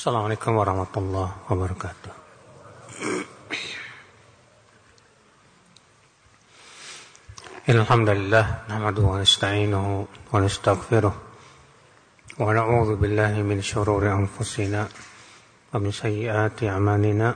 Assalamualaikum warahmatullahi wabarakatuh. Alhamdulillah, nahmaduhu wa nasta'inuhu wa nastaghfiruh wa na'udzu billahi min shururi anfusina wa min sayyiati a'malina.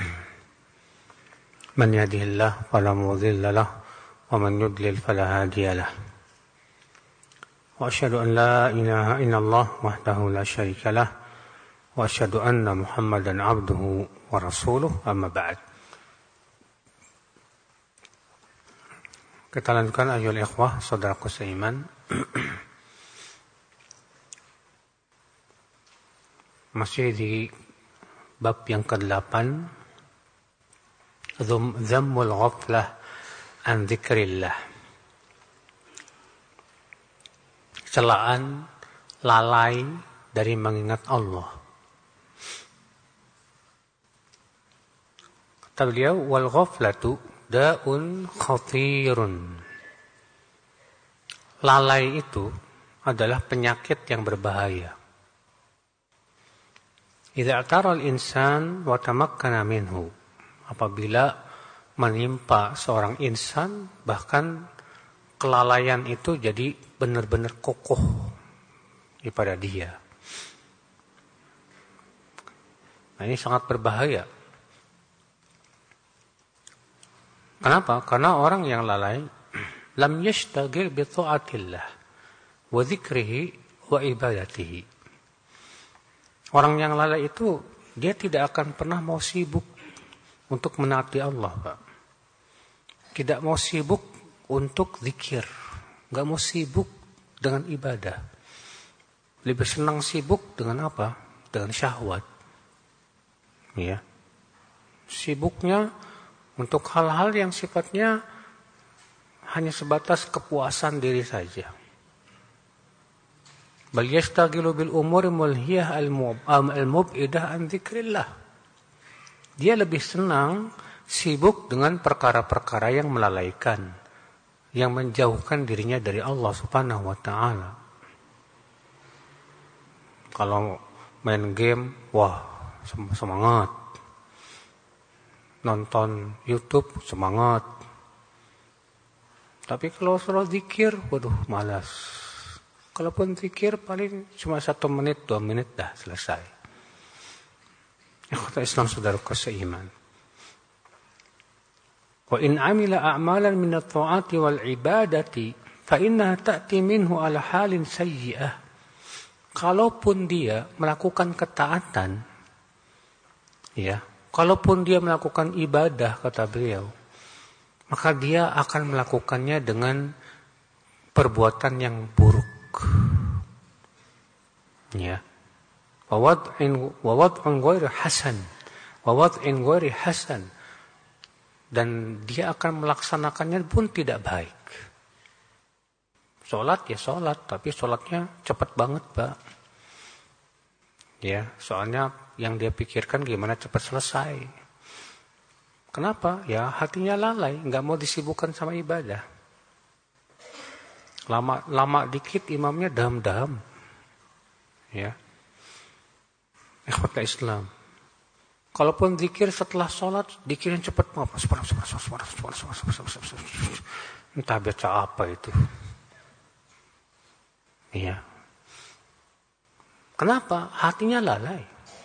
Man yahdihillahu fala mudilla lahu wa man yudlil fala hadiya lahu. Wa asyhadu an la ilaha illallah wahdahu la syarika lahu wa asyhadu anna Muhammadan abduhu wa rasuluh, amma ba'd. Kita lanjutkan ayyuhal ikhwah, saudaraku seiman. Masih di bab yang ke-8, Dhammul ghaflah an dzikrillah. Celaan lalai dari mengingat Allah. Kata beliau, wal ghaflatu da'un khatirun. Lalai itu adalah penyakit yang berbahaya. Idza atara al-insan wa tamakkana minhu. Apabila menimpa seorang insan, bahkan kelalaian itu jadi benar-benar kokoh pada dia. Nah, ini sangat berbahaya. Kenapa? Karena orang yang lalai lam yashtagil bi ta'atillah wa dzikrihi wa ibadatihi. Orang yang lalai itu dia tidak akan pernah mau sibuk untuk menaati Allah, Pak. Tidak mau sibuk untuk zikir, enggak mau sibuk dengan ibadah. Lebih senang sibuk dengan apa? Dengan syahwat. Ya. Sibuknya untuk hal-hal yang sifatnya hanya sebatas kepuasan diri saja. Bal yashtagilu bil umuri mulhiyah al-mub'idah an dzikrillah. Dia lebih senang sibuk dengan perkara-perkara yang melalaikan, yang menjauhkan dirinya dari Allah Subhanahu wa taala. Kalau main game, wah, semangat. Nonton YouTube, semangat. Tapi kalau suruh zikir, waduh, malas. Kalaupun zikir paling cuma 1 menit, 2 menit dah selesai. Ikhwata Islam, saudaraku seiman. Wa in amila a'malan min at-ta'ati wal ibadati fa innaha ta'ti minhu ala halin sayyi'ah. Kalaupun dia melakukan ketaatan, ya, kalaupun dia melakukan ibadah, kata beliau, maka dia akan melakukannya dengan perbuatan yang buruk. Ya. Wa wad'in ghairi hasan. Wa wad'in ghairi hasan. Dan dia akan melaksanakannya pun tidak baik. Salat ya salat, tapi salatnya cepat banget, Pak. Ya, soalnya yang dia pikirkan gimana cepat selesai. Kenapa? Ya hatinya lalai, nggak mau disibukkan sama ibadah. Lama dikit imamnya daham-daham. Ya. Ikhwata Islam. Kalaupun zikir setelah sholat, dikirin cepat. Entah baca apa itu. Ya. Kenapa? Hatinya lalai.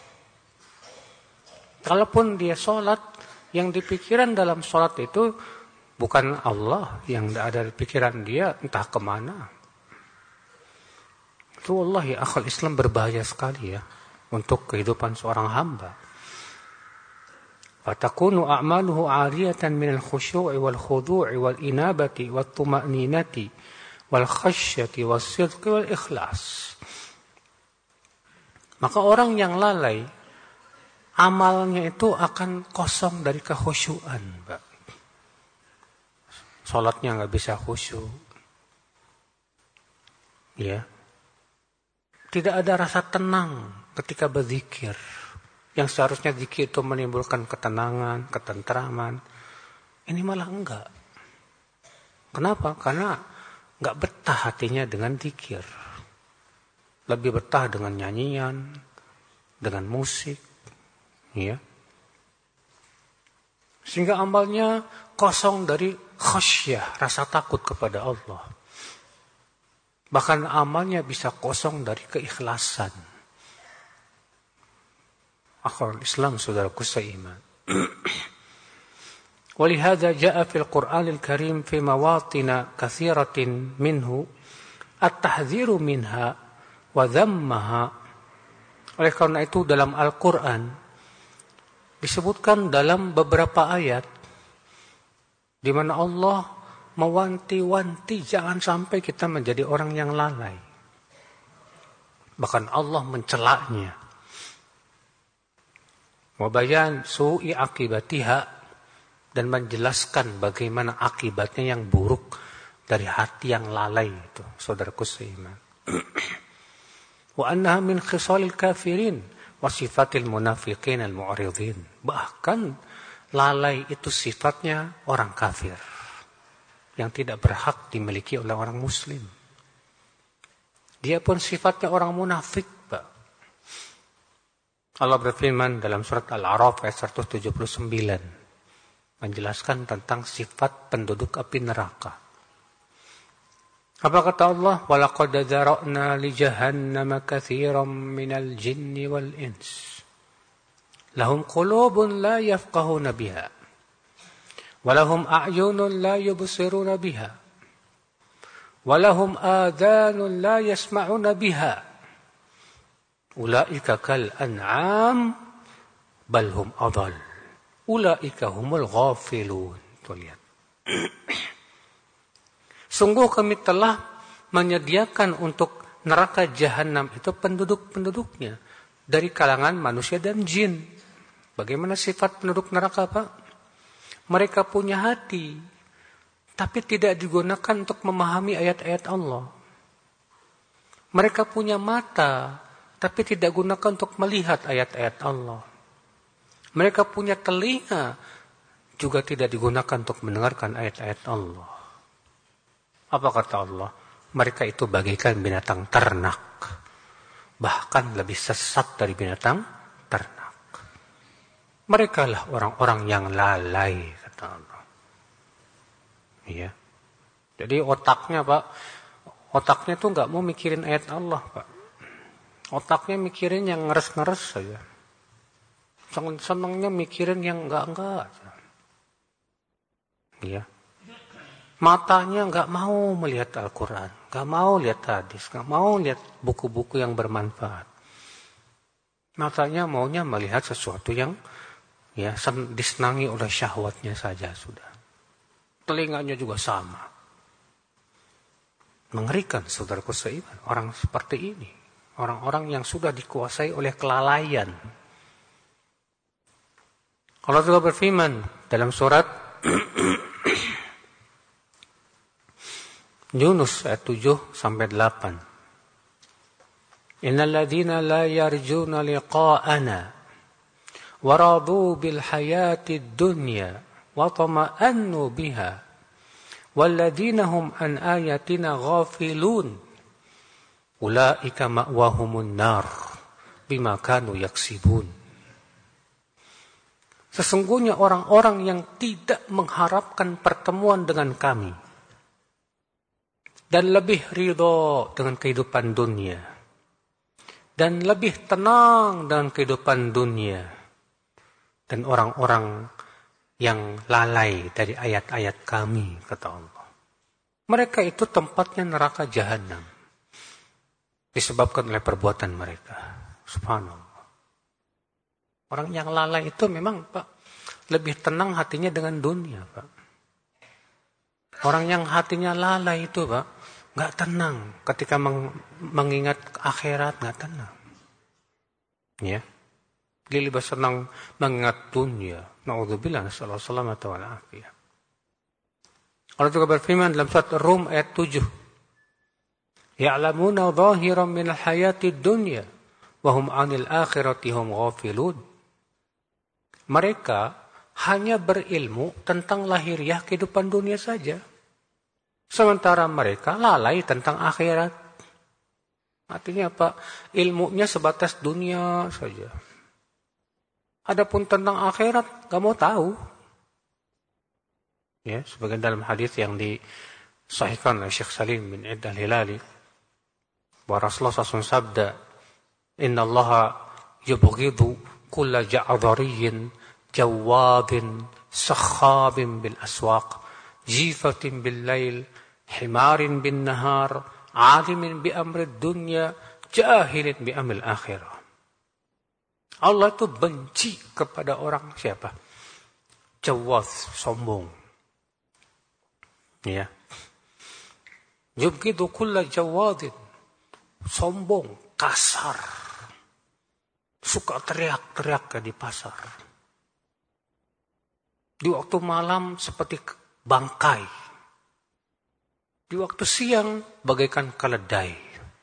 Kalaupun dia sholat, yang dipikiran dalam sholat itu bukan Allah, yang ada di pikiran dia entah kemana. Itu wallahi akhal Islam berbahaya sekali ya untuk kehidupan seorang hamba. Fatakunu a'maluhu 'ariyatan minal khusyu'i wal khudu'i wal inabati wat tuma'ninati wal khasyati was sidqi wal ikhlas. Maka orang yang lalai, amalnya itu akan kosong dari kekhusyuan, Pak. Salatnya nggak bisa khusyuk. Ya. Tidak ada rasa tenang ketika berzikir. Yang seharusnya zikir itu menimbulkan ketenangan, ketentraman. Ini malah enggak. Kenapa? Karena nggak betah hatinya dengan zikir. Lebih betah dengan nyanyian, dengan musik, ya. Sehingga amalnya kosong dari khasyah, rasa takut kepada Allah. Bahkan amalnya bisa kosong dari keikhlasan. Akhwal Islam, saudaraku seiman. Walihada ja'a fil Qur'anil Karim fi mawatin katsiratin minhu at-tahdhiru minha wa dhammaha. Oleh karena itu dalam Al-Quran disebutkan dalam beberapa ayat di mana Allah mewanti-wanti jangan sampai kita menjadi orang yang lalai. Bahkan Allah mencelaknya. Wa bayan su'i akibatiha, dan menjelaskan bagaimana akibatnya yang buruk dari hati yang lalai itu, saudaraku seiman. Wa annaha min khisalil kafirin wa sifatil munafiqin al-mu'ridin. Bahkan lalai itu sifatnya orang kafir yang tidak berhak dimiliki oleh orang muslim. Dia pun sifatnya orang munafik, Pak. Allah berfirman dalam surat Al-A'raf ayat 179 menjelaskan tentang sifat penduduk api neraka. Apa kata Allah? Walaqad dzara'na li jahannama katsiran minal jinni wal ins. Lahum qulubun la yafqahuna biha. Walahum a'yunun la yubsiruna biha. Walahum adhanun la yasma'una biha. Ulaika kal an'am bal hum adall. Ulaika humul ghafilun. Tuh lihat. Sungguh kami telah menyediakan untuk neraka jahanam itu penduduk-penduduknya dari kalangan manusia dan jin. Bagaimana sifat penduduk neraka, Pak? Mereka punya hati, tapi tidak digunakan untuk memahami ayat-ayat Allah. Mereka punya mata, tapi tidak gunakan untuk melihat ayat-ayat Allah. Mereka punya telinga, juga tidak digunakan untuk mendengarkan ayat-ayat Allah. Apa kata Allah? Mereka itu bagaikan binatang ternak. Bahkan lebih sesat dari binatang ternak. Mereka lah orang-orang yang lalai, kata Allah. Iya. Jadi otaknya, Pak, otaknya tuh nggak mau mikirin ayat Allah, Pak. Otaknya mikirin yang ngeres-ngeres saja. Senangnya mikirin yang enggak. Iya. Matanya nggak mau melihat Al-Quran, nggak mau lihat hadis, nggak mau lihat buku-buku yang bermanfaat. Matanya maunya melihat sesuatu yang ya disenangi oleh syahwatnya saja sudah. Telinganya juga sama. Mengerikan, saudaraku seiman, orang seperti ini, orang-orang yang sudah dikuasai oleh kelalaian. Allah juga berfirman dalam surat Yunus ayat 7 sampai 8. Innal ladzina la yarjuna liqa'ana wa radu bil hayatid dunya wa tama'annu biha wal ladzina hum an ayatina ghafilun ulaika ma'wahumun nar bima kanu yaksibun. Sesungguhnya orang-orang yang tidak mengharapkan pertemuan dengan kami dan lebih ridho dengan kehidupan dunia, dan lebih tenang dengan kehidupan dunia, dan orang-orang yang lalai dari ayat-ayat kami, kata Allah. Mereka itu tempatnya neraka jahanam, disebabkan oleh perbuatan mereka. Subhanallah. Orang yang lalai itu memang, Pak, lebih tenang hatinya dengan dunia, Pak. Orang yang hatinya lalai itu, Pak, nggak tenang ketika mengingat akhirat, nggak tenang. Ya, dia lebih senang mengingat dunia. Naudzubillah, nasallallahu salamata wal afiyah. Allah juga berfirman dalam surat Rum ayat 7. Ya'lamuna zahiran minal hayatid dunya wa hum 'anil akhirati hum ghafilun. Mereka hanya berilmu tentang lahiriah kehidupan dunia saja. Sementara mereka lalai tentang akhirat. Artinya apa? Ilmunya sebatas dunia saja. Adapun tentang akhirat, gak mau tahu. Ya, sebagian dalam hadis yang disahihkan oleh Syekh Salim bin Id al-Hilali, bahwa Rasulullah SAW sabda, Inna Allaha yubghidu kulla ja'adhariyin jawadin sakhabin bil aswaq jifatin bil lail himarin bin nahar alimin bi amri dunya jahilin bi amil akhirah. Allah itu benci kepada orang siapa? Jawad, sombong. Ya. Yubghidu kulla jawadin, sombong, kasar. Suka teriak-teriak di pasar. Di waktu malam seperti bangkai. Di waktu siang bagaikan keledai.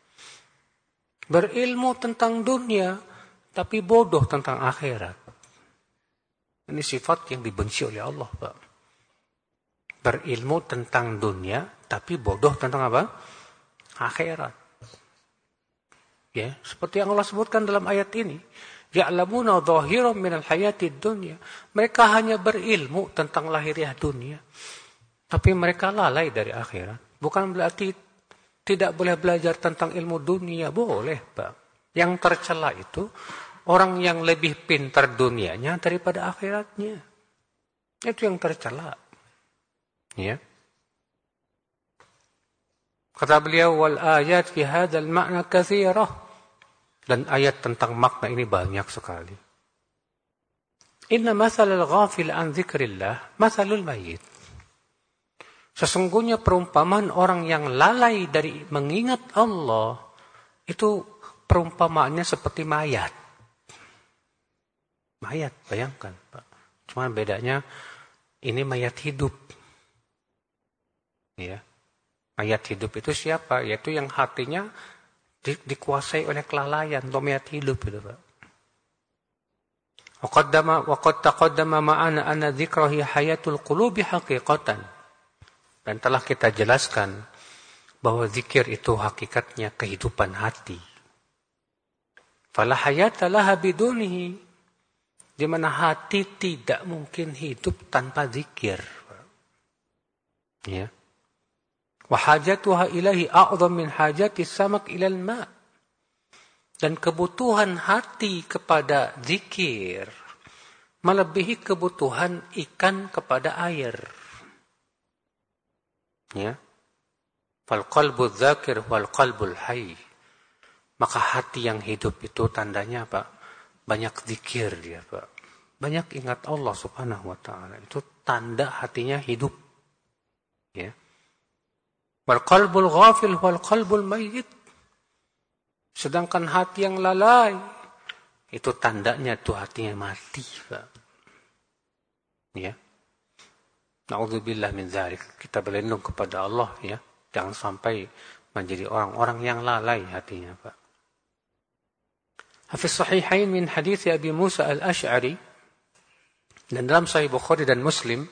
Berilmu tentang dunia, tapi bodoh tentang akhirat. Ini sifat yang dibenci oleh Allah, Pak. Berilmu tentang dunia, tapi bodoh tentang apa? Akhirat. Ya, seperti yang Allah sebutkan dalam ayat ini. Ya'lamuna dhahiran minal hayatid dunya. Mereka hanya berilmu tentang lahiriah dunia. Tapi mereka lalai dari akhirat. Bukan berarti tidak boleh belajar tentang ilmu dunia. Boleh, Pak. Yang tercela itu orang yang lebih pintar dunianya daripada akhiratnya. Itu yang tercela. Ya. Kata beliau, wal ayat fi hadzal ma'na katsirah. Dan ayat tentang makna ini banyak sekali. Inna mathalal ghafil an dzikrillah mathalul mayyit. Sesungguhnya perumpamaan orang yang lalai dari mengingat Allah itu perumpamaannya seperti mayat. Mayat, bayangkan, Pak. Cuma bedanya ini mayat hidup. Ya. Mayat hidup itu siapa? Yaitu yang hatinya dikuasai oleh kelalaian, mayat hidup itu, Pak. Waqad taqaddama ma'ana anna dzikrahi hayatul qulubi haqiqatan. Dan telah kita jelaskan bahwa zikir itu hakikatnya kehidupan hati. Fala hayata laha bidunihi. Di mana hati tidak mungkin hidup tanpa zikir. Ya. Wa hajatuha ilahi a'dham min hajati samak ilal ma'. Dan kebutuhan hati kepada zikir melebihi kebutuhan ikan kepada air. Ya. Fal qalbu dzakir wal qalbul hayy. Maka hati yang hidup itu tandanya apa? Banyak zikir dia, Pak. Banyak ingat Allah Subhanahu wa taala. Itu tanda hatinya hidup. Ya. Wal qalbul ghafil wal qalbul mayyit. Sedangkan hati yang lalai itu tandanya tuh hatinya mati, Pak. Ya. Na'udzubillah min dzalik. Kita berlindung kepada Allah, ya. Jangan sampai menjadi orang-orang yang lalai hatinya, Pak. Fi sahihain min hadits Abi Musa al-Asy'ari, dan dalam Sahih Bukhari dan Muslim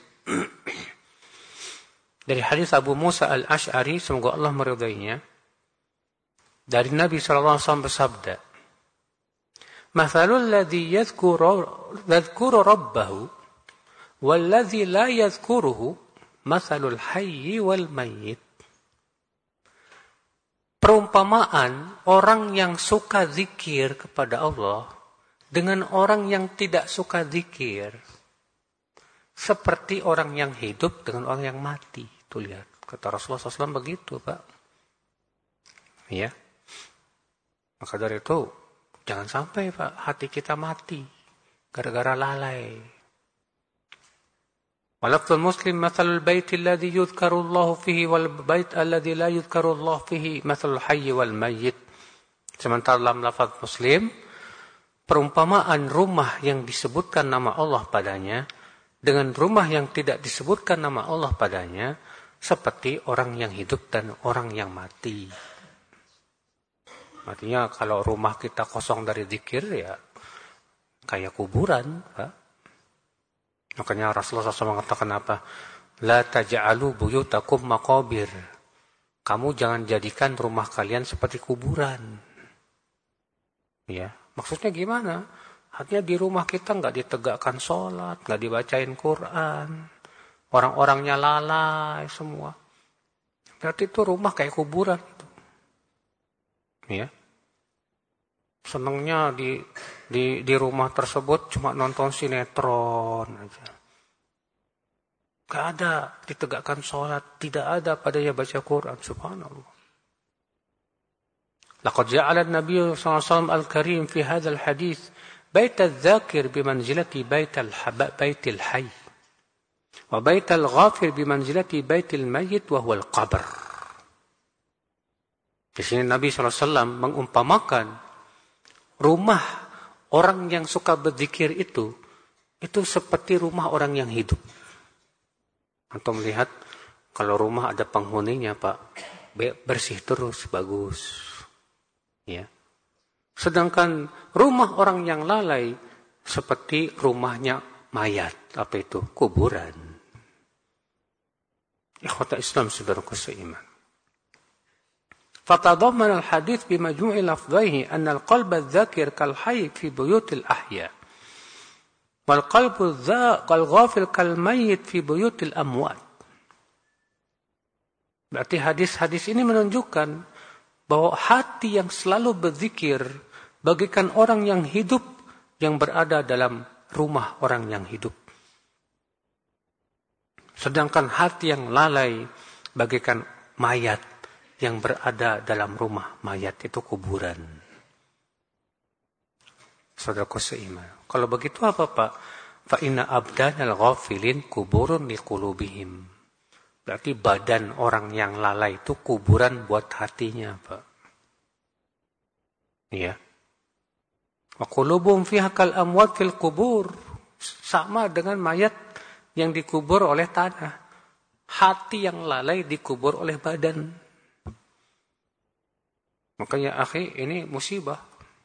dari hadis Abu Musa al-Asy'ari, semoga Allah meridainya, dari Nabi SAW bersabda, "Mathalul ladzi yadhkuru rabbahu wal ladzi la yadhkuruhu mathalul hayyi wal mayyit." Perumpamaan orang yang suka zikir kepada Allah dengan orang yang tidak suka zikir seperti orang yang hidup dengan orang yang mati. Tuh lihat, kata Rasulullah SAW begitu, Pak. Ya. Maka dari itu, jangan sampai, Pak, hati kita mati gara-gara lalai. Walafzul muslim mathalul baiti alladhi yudhkaru Allah fihi wal bait alladhi la yudhkaru Allah fihi mathalul hayyi wal mayyit. Sementara dalam lafaz Muslim, perumpamaan rumah yang disebutkan nama Allah padanya dengan rumah yang tidak disebutkan nama Allah padanya seperti orang yang hidup dan orang yang mati. Artinya kalau rumah kita kosong dari zikir, ya kayak kuburan, Pak. Makanya Rasulullah SAW mengatakan apa? La taj'alu buyutakum maqabir. Kamu jangan jadikan rumah kalian seperti kuburan. Ya, maksudnya gimana? Artinya di rumah kita nggak ditegakkan sholat, nggak dibacain Quran, orang-orangnya lalai semua. Berarti itu rumah kayak kuburan. Ya, senangnya di rumah tersebut cuma nonton sinetron aja. Gak ada ditegakkan sholat, tidak ada padanya baca Quran, subhanallah. Laqad ja'ala an-nabiy sallallahu alaihi wasallam al-karim fi hadzal hadits bait adh-dhakir bimanzilati baitil hayy wa baitil ghafir bimanzilati baitil mayyit wa huwa al-qabr. Di sini Nabi sallallahu alaihi wasallam mengumpamakan rumah orang yang suka berzikir itu seperti rumah orang yang hidup. Antum melihat kalau rumah ada penghuninya, Pak, bersih terus, bagus. Ya. Sedangkan rumah orang yang lalai seperti rumahnya mayat, apa itu? Kuburan. Ikhwata Islam saudaraku seiman. Fatadamman al-hadits bimajmu'i lafdhaihi anna al-qalb adh-dhakir kal-hayy fi buyut al-ahya. Wal-qalbu kal-ghafil kal-mayyit fi buyut al-amwat. Berarti hadis-hadis ini menunjukkan bahwa hati yang selalu berzikir bagaikan orang yang hidup yang berada dalam rumah orang yang hidup. Sedangkan hati yang lalai bagaikan mayat yang berada dalam rumah mayat, itu kuburan. Saudaraku seiman. Kalau begitu apa, Pak? Fa inna abdanal ghafilin kuburun liqulubihim. Berarti badan orang yang lalai itu kuburan buat hatinya, Pak. Iya. Wa qulubuhum fiha kal amwat fil qubur. Sama dengan mayat yang dikubur oleh tanah. Hati yang lalai dikubur oleh badan. Makanya akhi, ini musibah.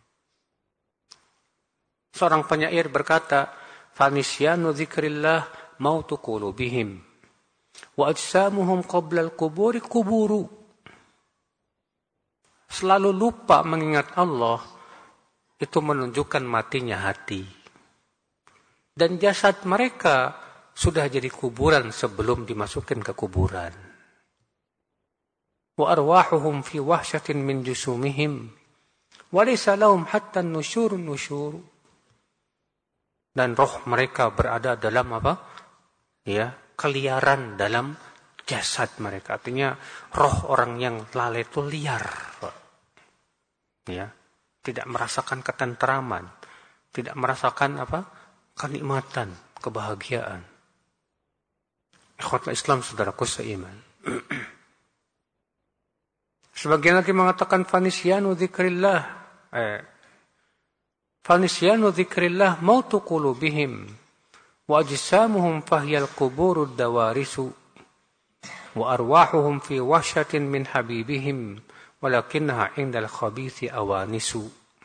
Seorang penyair berkata, "Fanisyanu dzikrillah mautu qulubihim wa ajsamuhum qabla al-quburi kuburu." Selalu lupa mengingat Allah itu menunjukkan matinya hati. Dan jasad mereka sudah jadi kuburan sebelum dimasukin ke kuburan. Wa arwahuhum fi wahsyatin min jusumihim wa laysa lahum hatta an-nusyur. Dan roh mereka berada dalam apa? Ya, keliaran dalam jasad mereka. Artinya roh orang yang lalai itu liar. Ya, tidak merasakan ketenteraman, tidak merasakan apa? Kenikmatan, kebahagiaan. Ikhwatul Islam saudaraku seiman. Sebagian lagi mengatakan fanisyanu dzikrillah. Fanisyanu dzikrillah mautu qulubihim wa ajsamuhum fahyal quburud dawarisu wa arwahuhum fi wahsyatin min habibihim walakinnaha indal khabithi awanisu.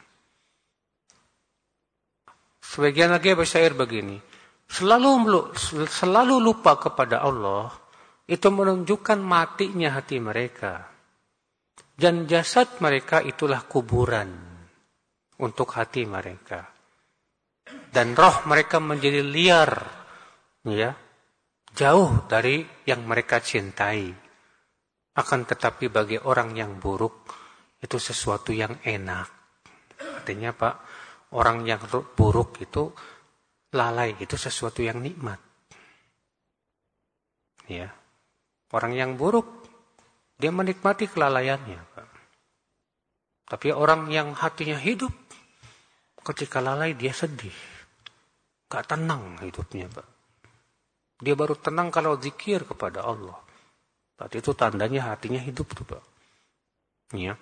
Sebagian lagi bersyair begini, selalu lupa kepada Allah itu menunjukkan matinya hati mereka. Dan jasad mereka itulah kuburan untuk hati mereka. Dan roh mereka menjadi liar, ya, jauh dari yang mereka cintai. Akan tetapi bagi orang yang buruk, itu sesuatu yang enak. Artinya Pak, orang yang buruk itu lalai, itu sesuatu yang nikmat. Ya, orang yang buruk, dia menikmati kelalaiannya, Pak. Tapi orang yang hatinya hidup, ketika lalai dia sedih. Gak tenang hidupnya, Pak. Dia baru tenang kalau zikir kepada Allah. Berarti itu tandanya hatinya hidup tuh, Pak. Ya.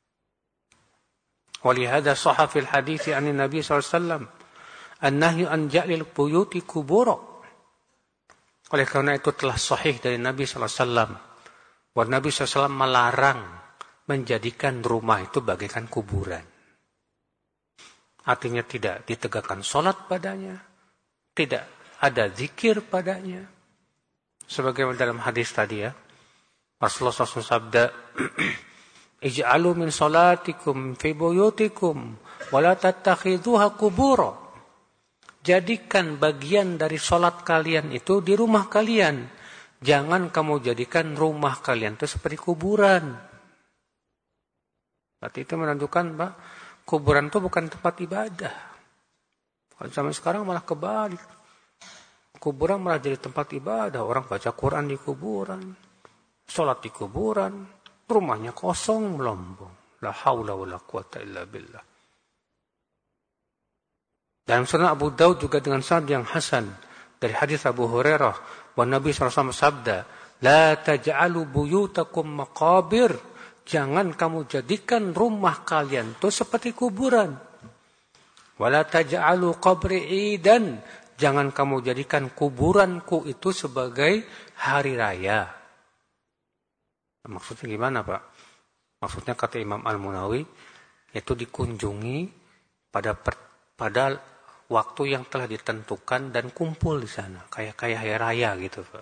Walihada sahha fil hadits an Nabi SAW an-nahyu an ja'lil buyuti kubura. Oleh karena itu telah sahih dari Nabi SAW. Bahwa Nabi SAW melarang menjadikan rumah itu bagaikan kuburan. Artinya tidak ditegakkan sholat padanya. Tidak ada zikir padanya. Sebagaimana dalam hadis tadi ya. Rasulullah SAW sabda, "Ij'alu min salatikum fi buyutikum wala tattakhidhuha qubura. Jadikan bagian dari salat kalian itu di rumah kalian. Jangan kamu jadikan rumah kalian itu seperti kuburan. Berarti itu menunjukkan, Pak, kuburan itu bukan tempat ibadah. Kalau zaman sekarang malah kebalik. Kuburan malah jadi tempat ibadah. Orang baca Quran di kuburan, sholat di kuburan, rumahnya kosong melombong. La haula wa la quwata illa billah. Dalam Sunan Abu Daud juga dengan sanad yang hasan dari hadis Abu Hurairah, wa Nabi SAW sabda, la taj'alu buyutakum maqabir. Jangan kamu jadikan rumah kalian itu seperti kuburan. Wala taj'alu qabri idan. Jangan kamu jadikan kuburanku itu sebagai hari raya. Maksudnya gimana, Pak? Maksudnya kata Imam Al-Munawi, itu dikunjungi pada waktu yang telah ditentukan dan kumpul di sana. Kayak hari raya gitu, Pak.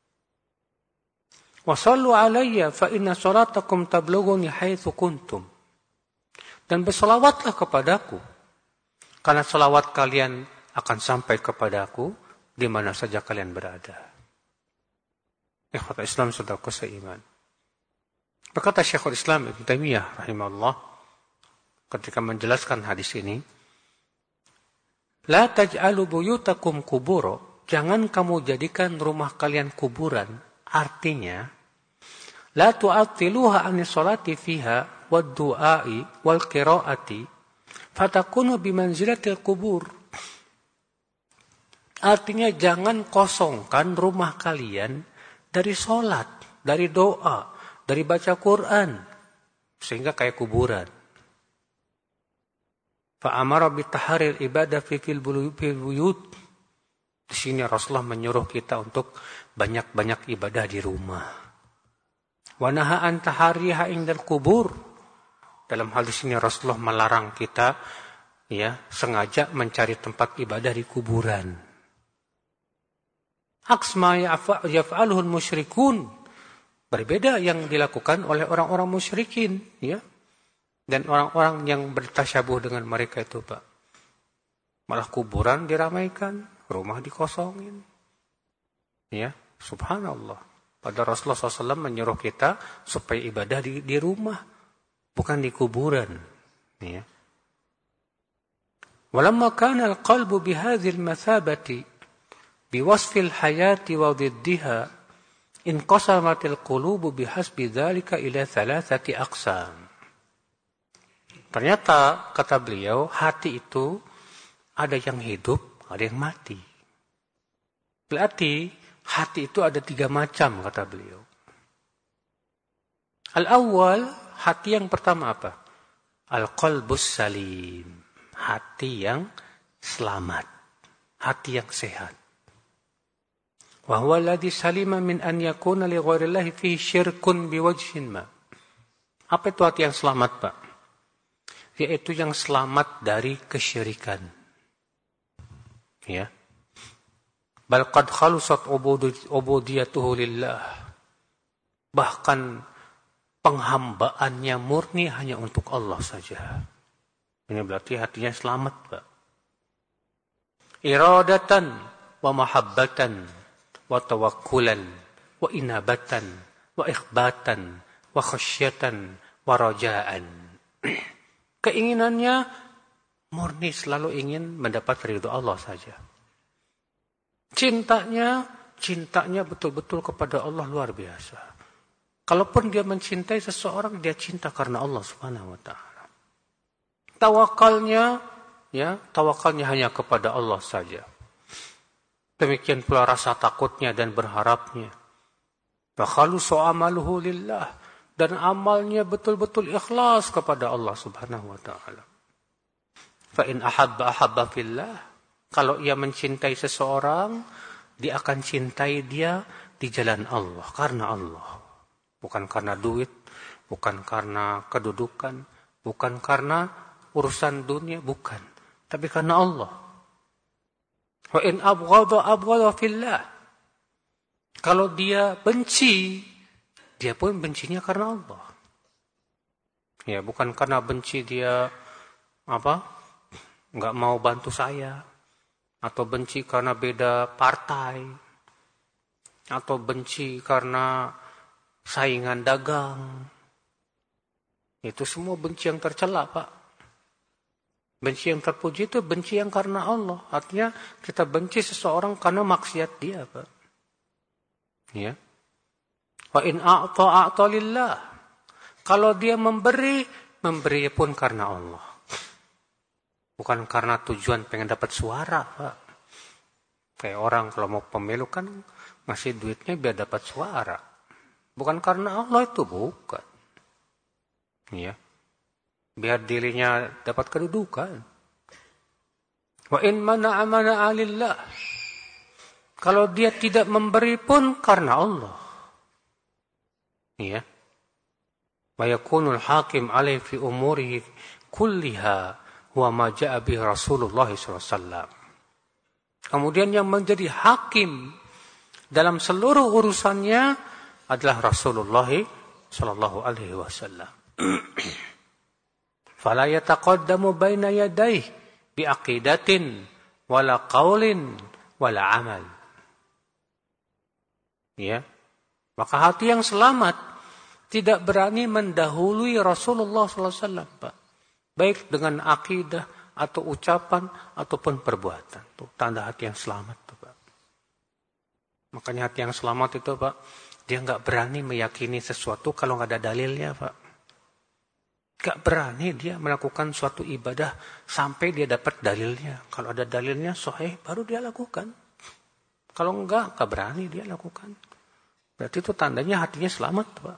Wa sallu alayya fa inna salatakum tablughuni haitsu kuntum. Dan berselawatlah kepadaku, karena selawat kalian akan sampai kepadaku di mana saja kalian berada. Ikhwatul Islam, saudaraku seiman. Berkata Syekhul Islam Ibnu Taimiyah rahimahullah ketika menjelaskan hadis ini, la taj'alu buyutakum qubura. Jangan kamu jadikan rumah kalian kuburan. Artinya, la tu'attiluha anis salati fiha wad du'ai wal qiraati fatakunu bimanzilatil qubur. Artinya jangan kosongkan rumah kalian dari salat, dari doa, dari baca Quran sehingga kayak kuburan. Fa amara bi taharil ibadah fil buyut. Di sini Rasulullah menyuruh kita untuk banyak-banyak ibadah di rumah. Wa naha an tahariha indal kubur. Dalam hal ini Rasulullah melarang kita sengaja mencari tempat ibadah di kuburan. Aksma yaf'aluhul musyrikun. Berbeda yang dilakukan oleh orang-orang musyrikin, ya. Dan orang-orang yang bertasyabuh dengan mereka itu, Pak. Malah kuburan diramaikan, rumah dikosongin. Ya, subhanallah. Pada Rasulullah SAW menyuruh kita supaya ibadah di rumah, bukan di kuburan. Ya. Walamma kana al-qalbu bihadhil mathabati biwasfil hayati wa diddiha inqasamatil qulubu bihasbi dzalika ila thalathati aqsam. Ternyata kata beliau, hati itu ada yang hidup, ada yang mati. Berarti hati itu ada 3 macam kata beliau. Al-awwal, hati yang pertama apa? Al-qalbus salim. Hati yang selamat. Hati yang sehat. Wa huwa alladhi salima min an yakuna li ghairillahi fihi syirkun biwajhin ma. Apa itu hati yang selamat, Pak? Yaitu yang selamat dari kesyirikan. Ya. Bal qad khalusat ubudiyatuhu lillah. Bahkan penghambaannya murni hanya untuk Allah saja. Ini berarti hatinya selamat, Pak. Iradatan wa mahabbatan wa tawakkulan wa inabatan wa ikhbatan wa khasyatan wa rajaan. Keinginannya murni, selalu ingin mendapat ridho Allah saja. Cintanya betul-betul kepada Allah luar biasa. Kalaupun dia mencintai seseorang, dia cinta karena Allah Subhanahu wa taala. Tawakalnya hanya kepada Allah saja. Demikian pula rasa takutnya dan berharapnya. Fa khalusu amaluhu lillah, dan amalnya betul-betul ikhlas kepada Allah Subhanahu wa taala. Fa in ahabba fillah, kalau ia mencintai seseorang, dia akan cintai dia di jalan Allah, karena Allah. Bukan karena duit, bukan karena kedudukan, bukan karena urusan dunia, bukan. Tapi karena Allah. Wa in abghadha fillah. Kalau dia benci, dia pun bencinya karena Allah. Ya, bukan karena benci dia nggak mau bantu saya, atau benci karena beda partai, atau benci karena saingan dagang. Itu semua benci yang tercela, Pak. Benci yang terpuji itu benci yang karena Allah. Artinya kita benci seseorang karena maksiat dia, Pak. Ya. Wa in a'ta lillah. Kalau dia memberi pun karena Allah. Bukan karena tujuan pengen dapat suara, Pak. Kayak orang kalau mau pemilu kan ngasih duitnya biar dapat suara. Bukan karena Allah, itu bukan. Ya. Biar dirinya dapat kedudukan. Wa in mana'a lillah. Kalau dia tidak memberi pun karena Allah. Ya. Wa yakunul hakim alaihi fi umurihi kulliha wa ma ja'a bihi Rasulullah SAW. Kemudian yang menjadi hakim dalam seluruh urusannya adalah Rasulullah sallallahu alaihi wasallam. Fala yataqaddamu baina yadayhi bi aqidatin wala qaulin wala amal. Ya. Maka hati yang selamat tidak berani mendahului Rasulullah sallallahu alaihi wasallam, Pak. Baik dengan akidah atau ucapan ataupun perbuatan. Tuh tanda hati yang selamat tuh, Pak. Makanya hati yang selamat itu, Pak, dia nggak berani meyakini sesuatu kalau nggak ada dalilnya, Pak. Nggak berani dia melakukan suatu ibadah sampai dia dapat dalilnya. Kalau ada dalilnya sahih baru dia lakukan. Kalau nggak berani dia lakukan. Berarti itu tandanya hatinya selamat, Pak.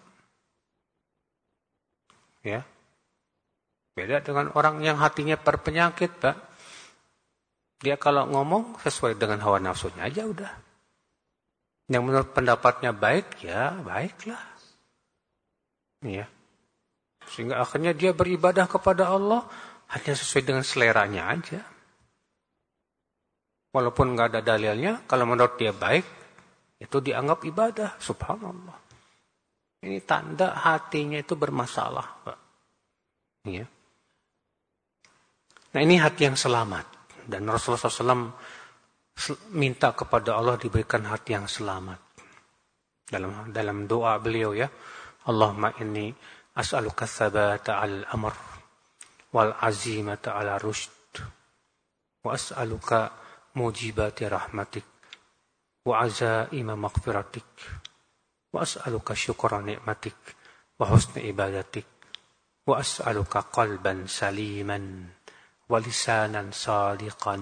Ya. Beda dengan orang yang hatinya berpenyakit, Pak. Dia kalau ngomong sesuai dengan hawa nafsunya aja udah. Yang menurut pendapatnya baik, ya baiklah. Ya. Sehingga akhirnya dia beribadah kepada Allah hanya sesuai dengan seleranya aja. Walaupun nggak ada dalilnya, kalau menurut dia baik, itu dianggap ibadah. Subhanallah. Ini tanda hatinya itu bermasalah, Pak. Ya. Nah, ini hati yang selamat. Dan Rasulullah SAW minta kepada Allah diberikan hati yang selamat. Dalam doa beliau, ya. Allahumma inni as'aluka tsabata 'alal amr wal 'azimata 'ala rusyd wa as'aluka mujibati rahmatik wa 'azaima maghfiratik wa as'aluka syukra ni'matik wa husna ibadatik wa as'aluka qalban saliman wa lisanan sadiqan.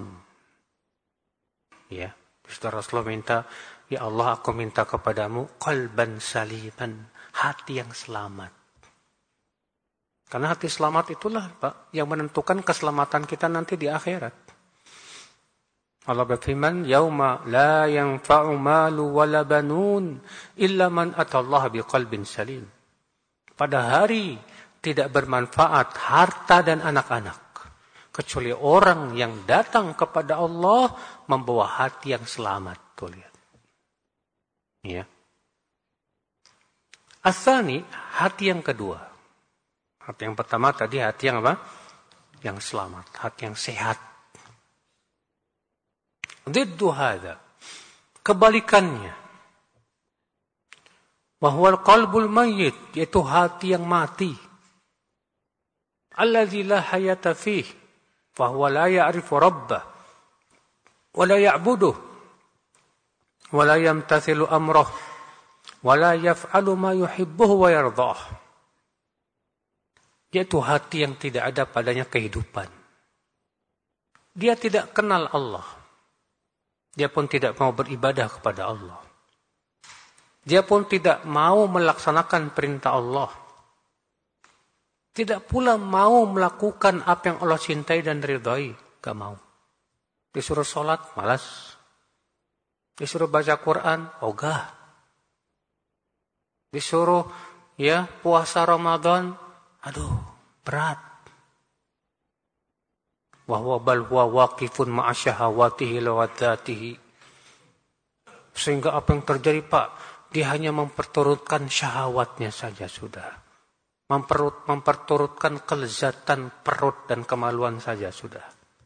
Ya, Saudara Rasulullah minta, ya Allah, aku minta kepadamu qalban saliman, hati yang selamat. Karena hati selamat itulah, Pak, yang menentukan keselamatan kita nanti di akhirat. Allah berfirman, yauma la yanfa'u malu wala banun illa man atallaha biqalbin salim. Pada hari tidak bermanfaat harta dan anak-anak kecuali orang yang datang kepada Allah membawa hati yang selamat. Tuh lihat. Ya. Asani, hati yang kedua. Hati yang pertama tadi hati yang apa? Yang selamat, hati yang sehat. Diddu hadza. Kebalikannya. Bahwa qalbul mayyit, yaitu hati yang mati. Alladzi la hayata fihi. فهو لا يعرف ربه ولا يعبده ولا يمتثل أمره ولا يفعل ما يحبه ويرضاه. Yaitu hati yang tidak ada padanya kehidupan. Dia tidak kenal Allah. Dia pun tidak mau beribadah kepada Allah. Dia pun tidak mau melaksanakan perintah Allah. Tidak pula mau melakukan apa yang Allah cintai dan ridhai. Gak mau. Disuruh sholat, malas. Disuruh baca Quran, ogah. Disuruh puasa Ramadan, aduh, berat. Wahwa bal huwa waqifun ma'asyahawatihi lawadzatihi. Sehingga apa yang terjadi, Pak? Dia hanya memperturutkan syahwatnya saja sudah. memperturutkan kelezatan perut dan kemaluan saja sudah.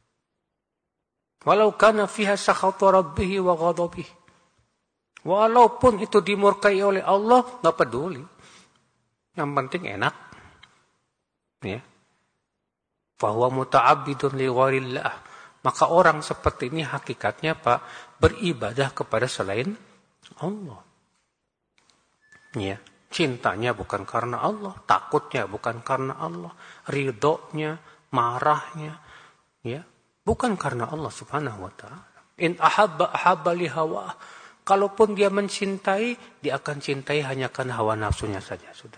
Walau kana fiha sakhatu rabbih wa ghadabih. Walaupun itu dimurkai oleh Allah, enggak peduli. Yang penting enak. Ya. Fa huwa muta'abbidun li ghairillah. Maka orang seperti ini hakikatnya Pak, beribadah kepada selain Allah. Ya. Cintanya bukan karena Allah, takutnya bukan karena Allah, ridhonya, marahnya, ya, bukan karena Allah Subhanahu wa taala. In ahabba li hawa. Kalaupun dia mencintai, dia akan cintai hanya karena hawa nafsunya saja sudah.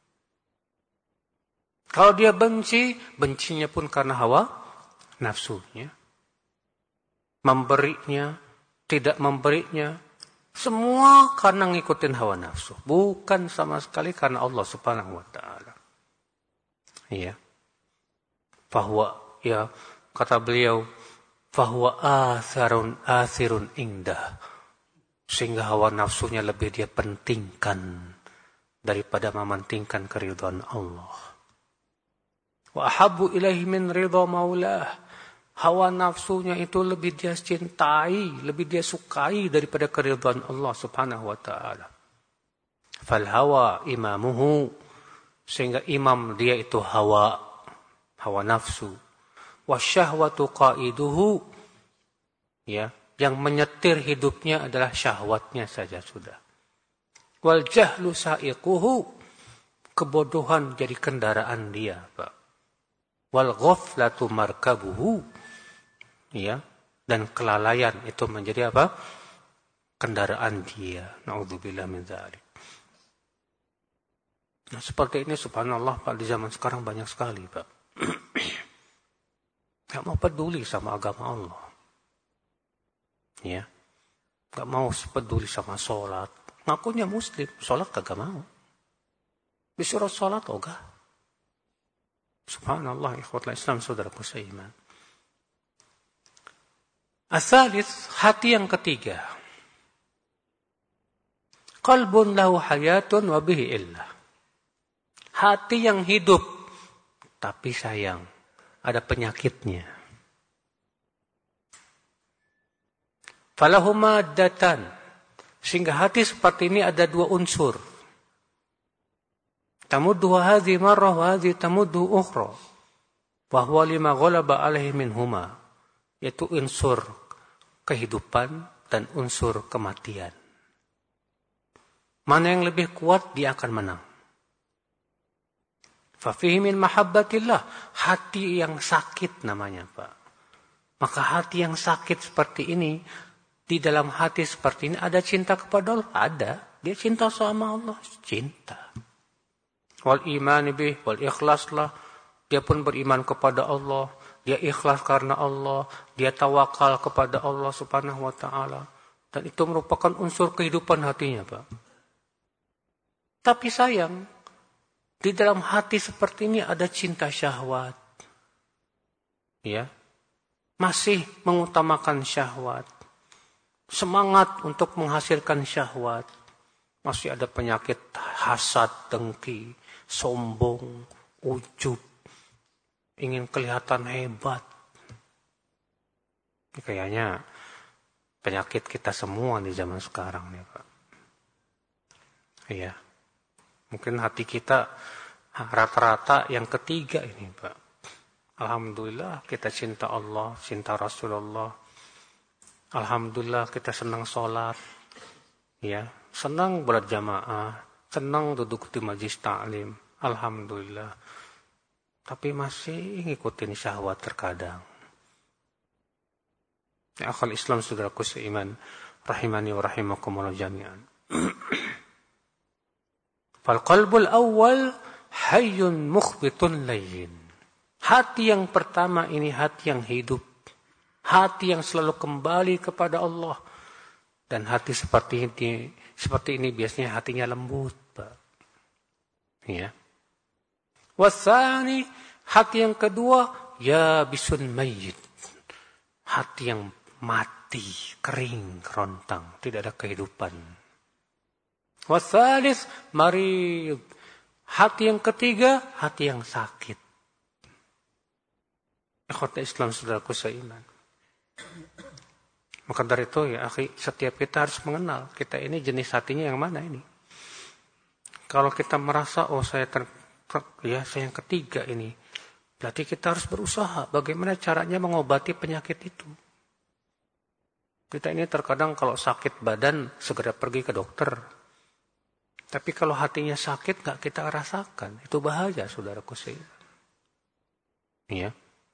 Kalau dia benci, bencinya pun karena hawa nafsunya. Memberinya, tidak memberinya, semua karena ngikutin hawa nafsu. Bukan sama sekali karena Allah Subhanahu wa ta'ala. Iya. Bahwa, ya, kata beliau, bahwa athirun indah. Sehingga hawa nafsunya lebih dia pentingkan daripada mementingkan keridhaan Allah. Wa ahabbu ilaihi min ridha maulah. Hawa nafsunya itu lebih dia cintai, lebih dia sukai daripada keridhaan Allah Subhanahu wa taala. Fal hawa imamuhu, sehingga imam dia itu hawa nafsu. Wasyahwatu qaiduhu, ya, yang menyetir hidupnya adalah syahwatnya saja sudah. Wal jahlu sa'iquhu, kebodohan jadi kendaraan dia, Pak. Wal ghaflatu markabuhu, ya, dan kelalaian itu menjadi apa? Kendaraan dia. Nauzubillah min dzalik. Nah, seperti ini subhanallah Pak, di zaman sekarang banyak sekali, Pak. Gak mau peduli sama agama Allah. Ya. Gak mau peduli sama sholat. Ngakunya muslim, sholat kagak mau. Disuruh sholat ogah. Subhanallah, ikhwatul Islam, saudaraku seiman. Asalis, hati yang ketiga. Qalbun lahu hayatun wa bihi illah. Hati yang hidup, tapi sayang, ada penyakitnya. Falahu maddatan, sehingga hati seperti ini ada dua unsur. Tamuddu hadhi marrah wa hadhi tamuddu ukhra. Wa huwa lima ghalaba alaihi minhuma. Yaitu unsur kehidupan dan unsur kematian. Mana yang lebih kuat, dia akan menang. Fafihi min mahabbatillah, hati yang sakit namanya, Pak. Maka hati yang sakit seperti ini, di dalam hati seperti ini ada cinta kepada Allah? Ada. Dia cinta sama Allah, cinta. Wal iman bih, wal ikhlaslah. Dia pun beriman kepada Allah. Dia ikhlas karena Allah. Dia tawakal kepada Allah Subhanahu wa ta'ala. Dan itu merupakan unsur kehidupan hatinya, Pak. Tapi sayang, di dalam hati seperti ini ada cinta syahwat. Ya. Masih mengutamakan syahwat. Semangat untuk menghasilkan syahwat. Masih ada penyakit hasad, dengki, sombong, ujub, ingin kelihatan hebat. Ini kayaknya penyakit kita semua di zaman sekarang nih, Pak. Iya. Mungkin hati kita rata-rata yang ketiga ini, Pak. Alhamdulillah kita cinta Allah, cinta Rasulullah. Alhamdulillah kita senang sholat. Ya, senang berjamaah, senang duduk di majlis ta'lim. Alhamdulillah. Tapi masih ngikutin syahwat terkadang. Ya akhal Islam, saudaraku seiman, rahimani wa rahimakumullah jami'an. Fal qalbul awwal hayyun mukhbitun layyin. Hati yang pertama ini hati yang hidup. Hati yang selalu kembali kepada Allah. Dan hati seperti ini biasanya hatinya lembut, Pak. Ya. Wasani, hati yang kedua, ya bisun mayyit. Hati yang mati, kering, kerontang, tidak ada kehidupan. Wasalis marid, Hati yang ketiga, hati yang sakit. Ikhwata Islam, saudaraku seiman. Maka dari itu ya akhi, setiap kita harus mengenal kita ini jenis hatinya yang mana ini. Kalau kita merasa saya yang ketiga ini, berarti kita harus berusaha bagaimana caranya mengobati penyakit itu. Kita ini terkadang kalau sakit badan segera pergi ke dokter. Tapi kalau hatinya sakit nggak kita rasakan, itu bahaya, saudaraku seiman. Ya.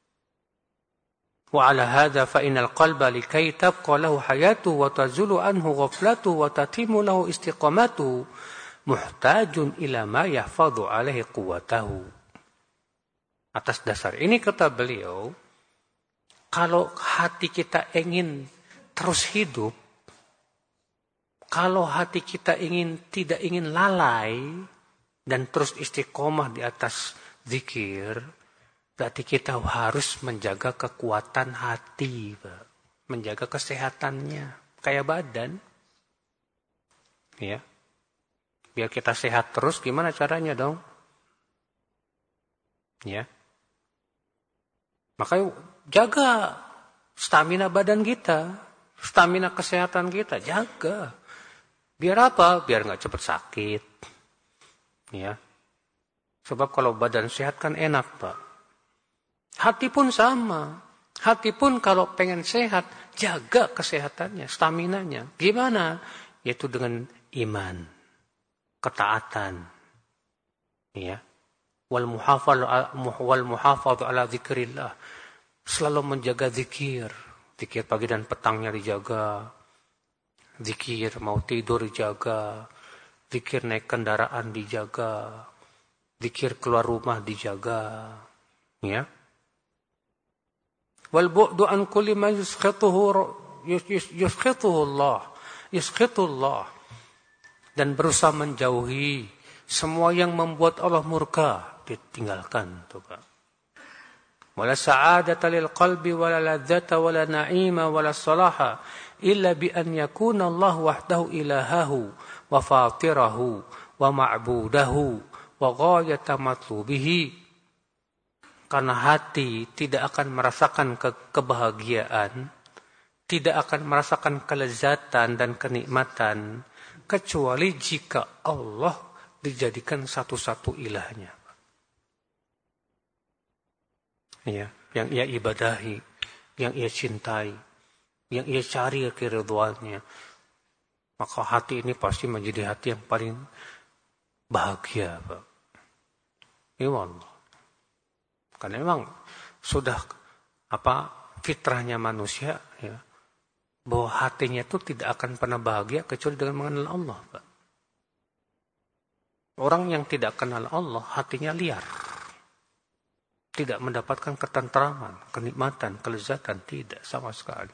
وعلى هذا فإن القلب لكي تبقى له حياته وتزول عنه غفلته وتتم له استقامته محتاج إلى ما يحفظ عليه قوته. Atas dasar ini kata beliau, kalau hati kita ingin terus hidup, kalau hati kita tidak ingin lalai dan terus istiqomah di atas zikir, berarti kita harus menjaga kekuatan hati, Pak. Menjaga kesehatannya. Kayak badan. Ya. Biar kita sehat terus, gimana caranya dong? Ya. Makanya jaga stamina badan kita. Stamina kesehatan kita. Jaga. Biar apa? Biar nggak cepat sakit. Ya. Sebab kalau badan sehat kan enak, Pak. Hati pun sama. Hati pun kalau pengen sehat, jaga kesehatannya, staminanya. Gimana? Yaitu dengan iman, ketaatan. Ya. Wal muhafadh ala dzikrillah. Selalu menjaga zikir. Zikir pagi dan petangnya dijaga. Zikir mau tidur dijaga. Zikir naik kendaraan dijaga. Zikir keluar rumah dijaga. Ya. Wal bu'du an kulli ma yuskhituhu Allah. Dan berusaha menjauhi semua yang membuat Allah murka, ditinggalkan, tuh Pak. Wala sa'adata lil qalbi wala ladzata wala na'ima wala salaha illa bi an yakuna Allah wahdahu ilahahu wa fatirahu wa ma'budahu wa ghayata matlubihi. Karena hati tidak akan merasakan kebahagiaan, tidak akan merasakan kelezatan dan kenikmatan, kecuali jika Allah dijadikan satu-satu ilahnya. Ya, yang ia ibadahi, yang ia cintai, yang ia cari keridhaannya. Maka hati ini pasti menjadi hati yang paling bahagia, Pak. Ya Allah. Karena memang sudah fitrahnya manusia, ya, bahwa hatinya itu tidak akan pernah bahagia kecuali dengan mengenal Allah, Pak. Orang yang tidak kenal Allah, hatinya liar. Tidak mendapatkan ketentraman, kenikmatan, kelezatan, tidak sama sekali.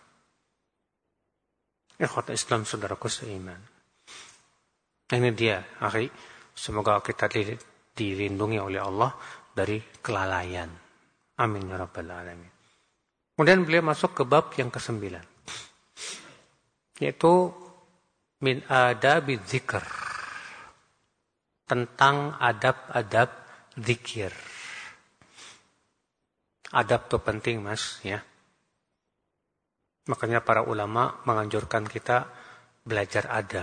Ikhwat Islam, saudaraku seiman. Ini dia, akhi. Semoga kita dilindungi oleh Allah dari kelalaian. Amin ya rabbal alamin. Kemudian beliau masuk ke bab yang ke-9. Yaitu min adabi dzikr. Tentang adab-adab zikir. Adab itu penting, Mas, ya. Makanya para ulama menganjurkan kita belajar adab.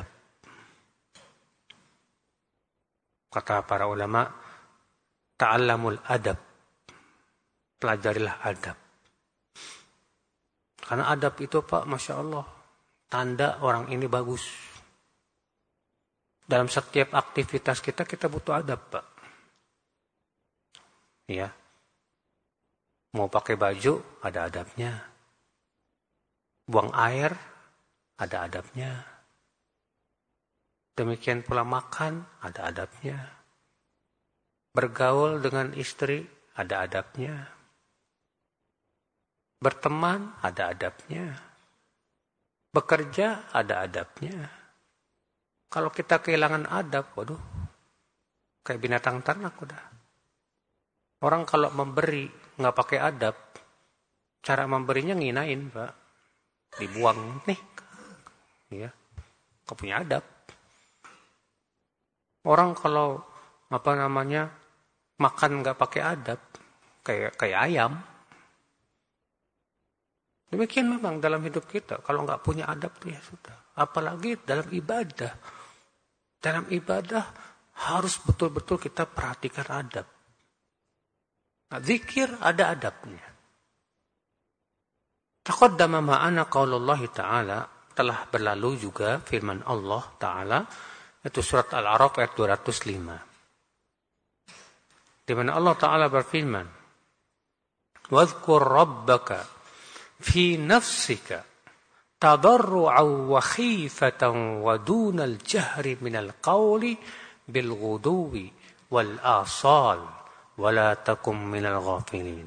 Kata para ulama, ta'allamul adab. Pelajarilah adab. Karena adab itu, Pak, Masya Allah, tanda orang ini bagus. Dalam setiap aktivitas kita butuh adab, Pak. Ya. Mau pakai baju, ada adabnya. Buang air, ada adabnya. Demikian pula makan, ada adabnya. Bergaul dengan istri, ada adabnya. Berteman, ada adabnya. Bekerja, ada adabnya. Kalau kita kehilangan adab, waduh, kayak binatang ternak udah. Orang kalau memberi, nggak pakai adab, cara memberinya nginain, Pak. Dibuang, nih. Ya, kau punya adab. Orang kalau makan nggak pakai adab, kayak ayam. Demikian memang dalam hidup kita. Kalau nggak punya adab tuh ya sudah. Apalagi dalam ibadah. Dalam ibadah harus betul-betul kita perhatikan adab. Nah, zikir ada adabnya. Taqaddama ma'ana qaulullah ta'ala, telah berlalu juga firman Allah Ta'ala, itu surat Al-A'raf ayat 205. Di mana Allah Ta'ala berfirman, "Wadhkur rabbaka fi nafsika tadarru'an wa khifatan wa dunal jahri minal qawli bil ghuduwi wal asal wa la takum minal ghafilin."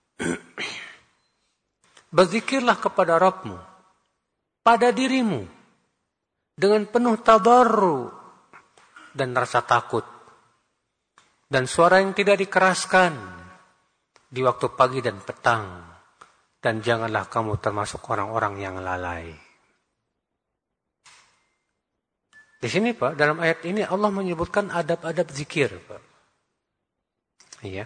Berzikirlah kepada Rabbmu pada dirimu dengan penuh tadarru dan rasa takut dan suara yang tidak dikeraskan di waktu pagi dan petang, dan janganlah kamu termasuk orang-orang yang lalai. Di sini Pak, dalam ayat ini Allah menyebutkan adab-adab zikir Pak. Iya.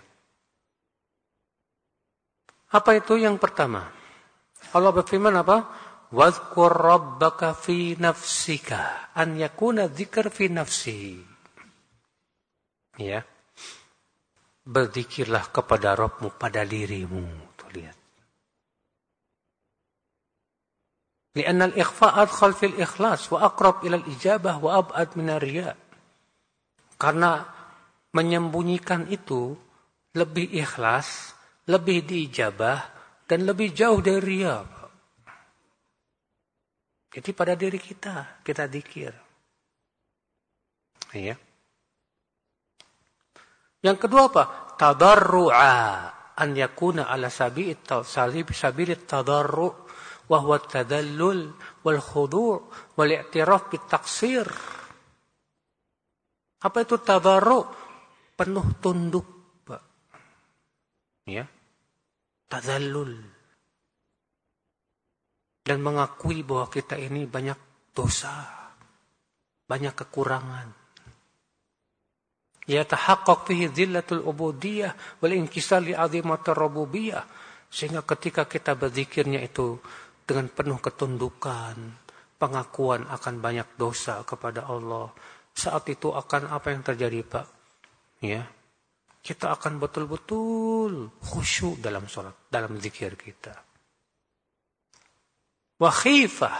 Apa itu yang pertama? Allah berfirman apa? Wadhkur rabbaka fi nafsika. An yakuna dzikr fi nafsi. Ya. Berzikirlah kepada Rabbmu pada dirimu. Tuh lihat. Lianna al-ikhfa' adkhal fil ikhlas wa aqrab ila al-ijabah wa ab'ad min ar-riya. Karena menyembunyikan itu lebih ikhlas, lebih diijabah, dan lebih jauh dari riya. Jadi pada diri kita zikir. Iya. Yang kedua apa? Tadarru'a. An yakuna ala sabilit tadarru' wa huwa tadallul wal khudu' wal i'tiraf bit taqsir. Apa itu tadarru'? Penuh tunduk, Pak. Ya. Tadallul. Dan mengakui bahwa kita ini banyak dosa, banyak kekurangan. Yatahaqqaq fihi dhillatul ubudiyah wal inkisar li 'azimatir rububiyyah. Sehingga ketika kita berzikirnya itu dengan penuh ketundukan, pengakuan akan banyak dosa kepada Allah, saat itu akan apa yang terjadi, Pak? Ya. Kita akan betul-betul khusyuk dalam salat, dalam zikir kita. Wa khifah.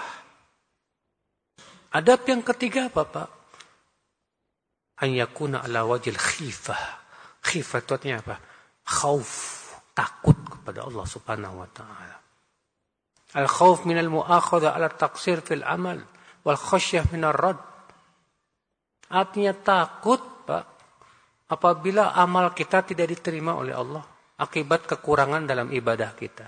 Adab yang ketiga apa, Pak? An yakuna ala wajil khifah. Khifah itu artinya apa? Khauf, takut kepada Allah Subhanahu wa taala. Al-khauf min al-mu'akhadha ala taqsir fil amal wal khasyah min ar-rad. Artinya takut, Pak, apabila amal kita tidak diterima oleh Allah akibat kekurangan dalam ibadah kita.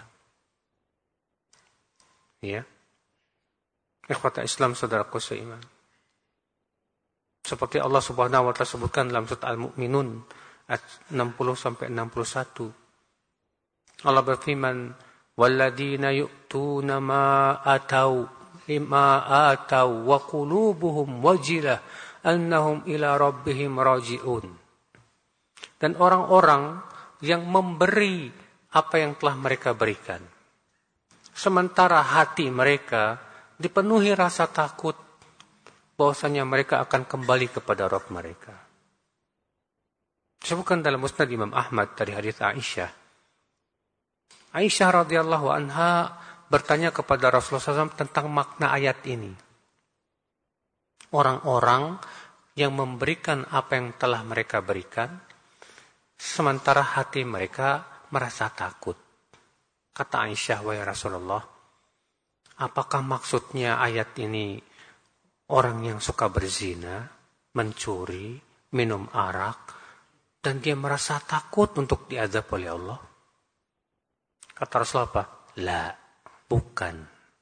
Ya. Ikhwata Islam, saudaraku seiman. Seperti Allah Subhanahu wa taala sebutkan dalam surat Al-Mu'minun ayat 60 sampai 61. Allah berfirman, "Walladzina yu'tuna ma atau wa qulubuhum wajilah annahum ila rabbihim raji'un." Dan orang-orang yang memberi apa yang telah mereka berikan, sementara hati mereka dipenuhi rasa takut bahwasanya mereka akan kembali kepada Rabb mereka. Disebutkan dalam Musnad Imam Ahmad dari hadis Aisyah. Aisyah radhiyallahu anha bertanya kepada Rasulullah SAW tentang makna ayat ini. Orang-orang yang memberikan apa yang telah mereka berikan, sementara hati mereka merasa takut. Kata Aisyah, wahai Rasulullah, apakah maksudnya ayat ini orang yang suka berzina, mencuri, minum arak, dan dia merasa takut untuk diazab oleh Allah? Kata Rasulullah apa? La, bukan.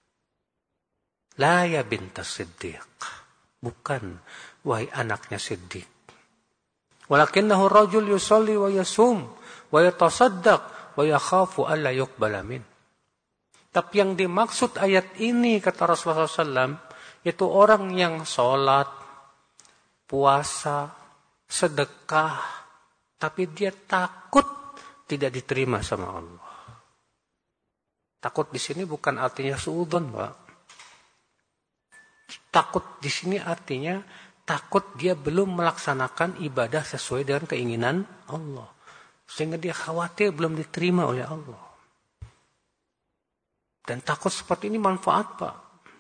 La ya bintas Siddiq. Bukan, wahai anaknya Siddiq. Walakinnahu rajul yusalli wa yasum wa yatasaddaq wa yakhafu alla yuqbala min. Tapi yang dimaksud ayat ini, kata Rasulullah SAW, itu orang yang sholat, puasa, sedekah, tapi dia takut tidak diterima sama Allah. Takut di sini bukan artinya suudzon, Pak. Takut di sini artinya takut dia belum melaksanakan ibadah sesuai dengan keinginan Allah. Sehingga dia khawatir belum diterima oleh Allah. Dan takut seperti ini manfaat, Pak.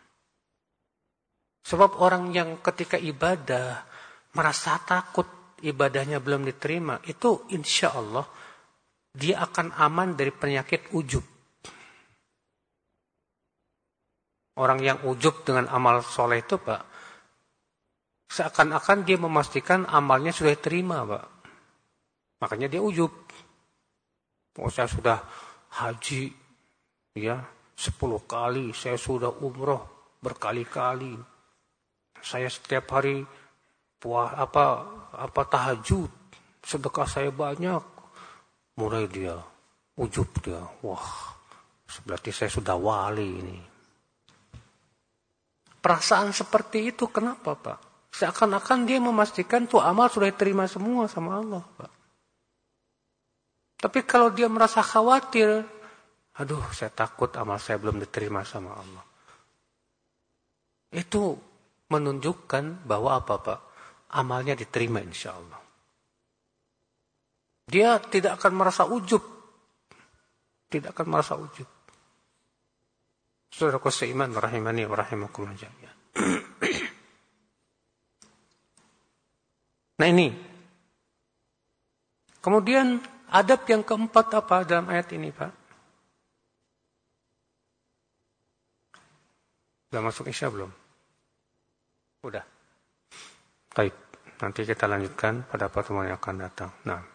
Sebab orang yang ketika ibadah merasa takut ibadahnya belum diterima, itu insya Allah dia akan aman dari penyakit ujub. Orang yang ujub dengan amal soleh itu, Pak, seakan-akan dia memastikan amalnya sudah diterima, Pak. Makanya dia ujub. Oh, saya sudah haji, ya, 10 kali. Saya sudah umroh berkali-kali. Saya setiap hari tahajud, sedekah saya banyak. Mulai dia ujub dia. Wah, berarti saya sudah wali ini. Perasaan seperti itu kenapa, Pak? Seakan-akan dia memastikan tuh amal sudah diterima semua sama Allah, Pak. Tapi kalau dia merasa khawatir, aduh saya takut amal saya belum diterima sama Allah. Itu menunjukkan bahwa apa, Pak? Amalnya diterima insya Allah. Dia tidak akan merasa ujub. Tidak akan merasa ujub. Saudaraku seiman rahimani wa rahimakumullah jami'an. Nah ini. Kemudian adab yang keempat apa dalam ayat ini, Pak? Sudah masuk Isya belum? Udah. Baik, nanti kita lanjutkan pada pertemuan yang akan datang. Nah.